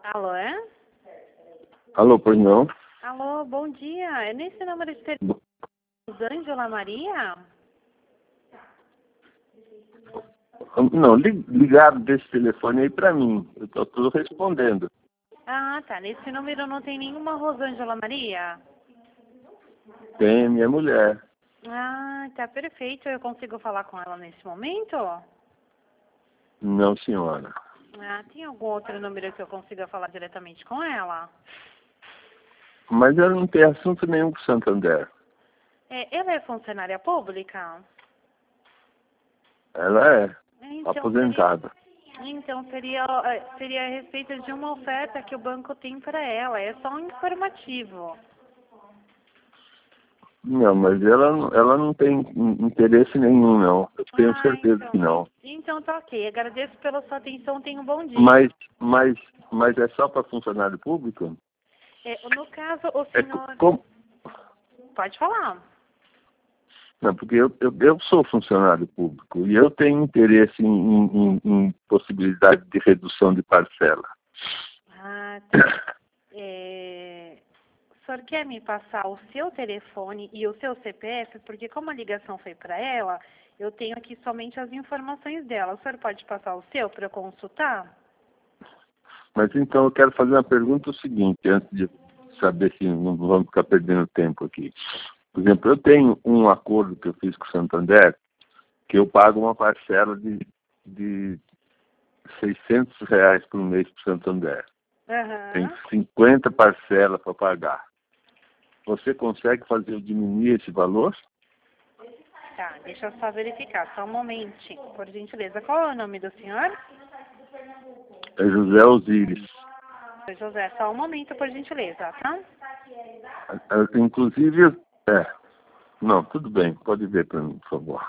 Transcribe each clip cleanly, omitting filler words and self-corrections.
Alô, é? Alô, pois não? Alô, bom dia. É nesse número de telefone, Ângela Maria? Não, ligaram desse telefone aí pra mim. Eu tô respondendo. Ah, tá. Nesse número não tem nenhuma Rosângela Maria? Tem minha mulher. Ah, tá perfeito. Eu consigo falar com ela nesse momento? Não, senhora. Ah, tem algum outro número que eu consiga falar diretamente com ela? Mas ela não tem assunto nenhum com o Santander. Ela é funcionária pública? Ela é Então aposentada. seria a respeito de uma oferta que o banco tem para ela. É só um informativo. Não, mas ela não tem interesse nenhum, não. Eu tenho certeza que não. Então tá ok. Agradeço pela sua atenção. Tenha um bom dia. Mas é só para funcionário público? No caso, o senhor... Como? Pode falar. Não, porque eu sou funcionário público e eu tenho interesse em possibilidade de redução de parcela. Ah, tá. O senhor quer me passar o seu telefone e o seu CPF? Porque como a ligação foi para ela, eu tenho aqui somente as informações dela. O senhor pode passar o seu para eu consultar? Mas então eu quero fazer uma pergunta o seguinte, antes de saber se não vamos ficar perdendo tempo aqui. Por exemplo, eu tenho um acordo que eu fiz com o Santander, que eu pago uma parcela de R$ 600 por mês para o Santander. Tem 50 parcelas para pagar. Você consegue fazer eu diminuir esse valor? Tá, deixa eu só verificar, só um momentinho, por gentileza. Qual é o nome do senhor? É José Osíris. José, só um momento, por gentileza, tá? Inclusive, não, tudo bem, pode ver para mim, por favor.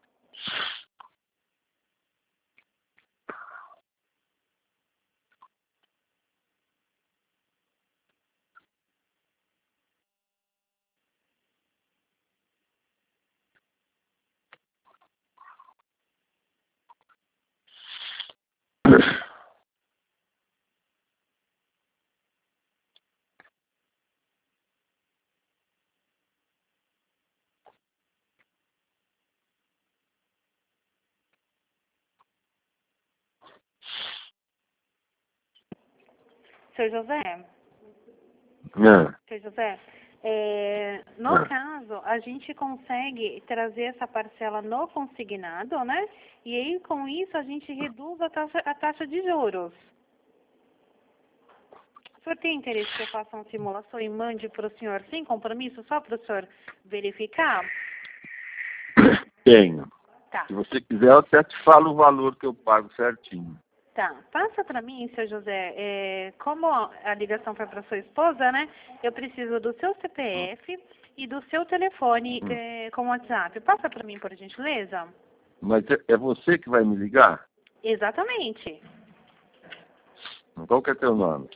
Seu José? Seu José, no caso, a gente consegue trazer essa parcela no consignado, né? E aí, com isso, a gente reduz a taxa de juros. O senhor tem interesse que eu faça uma simulação e mande para o senhor sem compromisso, só para o senhor verificar? Tenho. Tá. Se você quiser, eu até te falo o valor que eu pago certinho. Tá, passa para mim, seu José, como a ligação foi para sua esposa, né? Eu preciso do seu CPF e do seu telefone com WhatsApp. Passa para mim, por gentileza? Mas é você que vai me ligar? Exatamente. Qual que é teu nome?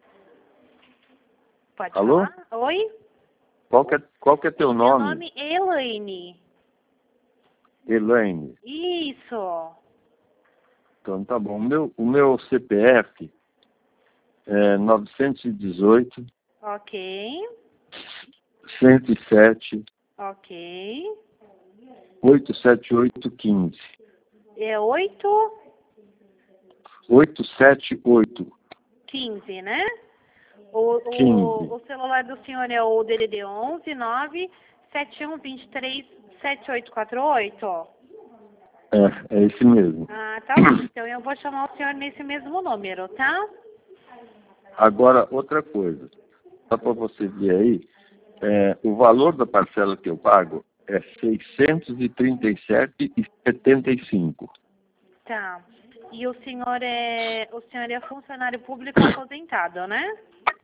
Pode Alô? falar? Oi? Qual que é teu Meu nome? nome é Elaine. Elaine. Isso. Então tá bom. O meu CPF é 918 Ok. 107 Ok. 87815. É 878 815, né? 15. O celular do senhor é o DDD 11 9 7123 7848? É esse mesmo. Ah, tá bom. Então eu vou chamar o senhor nesse mesmo número, tá? Agora, outra coisa. Só para você ver aí, o valor da parcela que eu pago é R$ 637,75. Tá. E o senhor é funcionário público aposentado, né?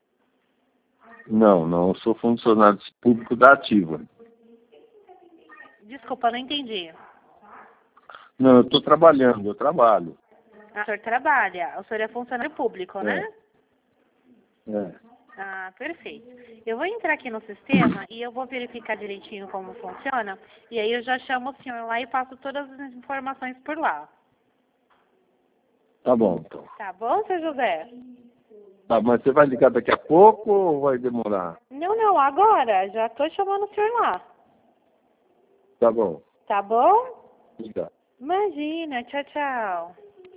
Não, eu sou funcionário público da Ativa. Desculpa, não entendi. Não, eu estou trabalhando, eu trabalho. Ah, o senhor trabalha, o senhor é funcionário público, né? Ah, perfeito. Eu vou entrar aqui no sistema e eu vou verificar direitinho como funciona. E aí eu já chamo o senhor lá e passo todas as informações por lá. Tá bom, então. Tá bom, seu José? Tá, mas você vai ligar daqui a pouco ou vai demorar? Não, agora. Já tô chamando o senhor lá. Tá bom. Tá bom? Liga. Imagina. Tchau, tchau.